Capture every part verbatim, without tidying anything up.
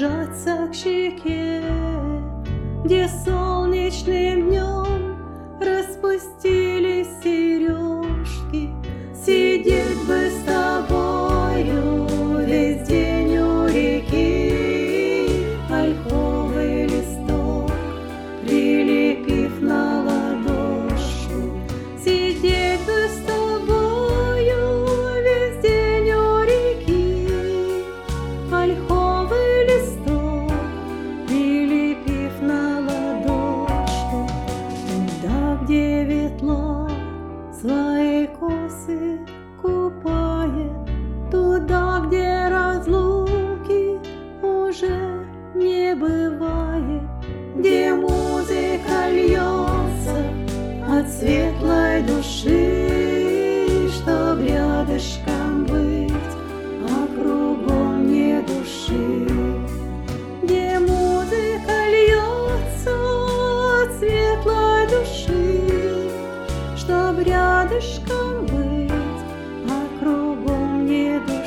прижаться к щеке, где солнечным днем распустились сережки. Сидеть бы с тобою весь день у реки, ольховый листок прилепив на ладошку. Сидеть бы с тобою весь день у реки, ольховый листок прилепив на ладошку. Туда, где ветло свои косы купает, туда, где разлуки уже не бывает, где музыка льется от светлой души, чтоб рядышком быть, а кругом не души. Где музыка льется от светлой души, чтоб рядышком быть, а кругом не души.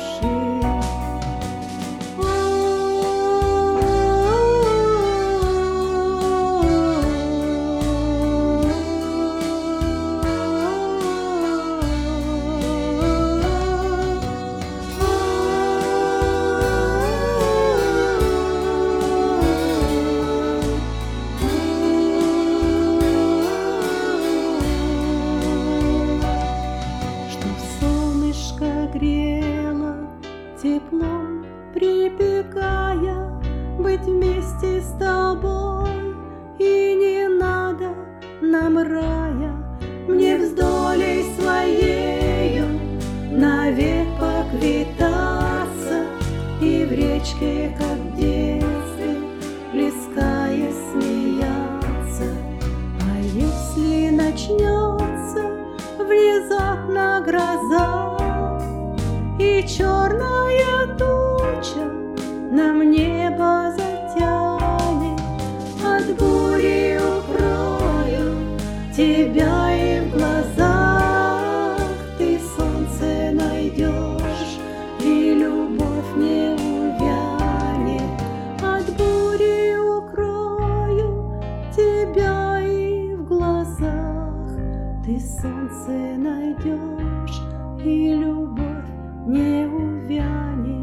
Грела теплом припекая, быть вместе с тобой, и не надо нам рая. Мне вздолей своею навек поквитаться и в речке, как в детстве, плеская смеяться. А если начнется внезапно гроза и черная туча нам небо затянет, от бури укрою тебя, и в глазах ты солнце найдешь, и любовь не увянет. От бури укрою тебя, и в глазах ты солнце найдешь, и любовь не увянет.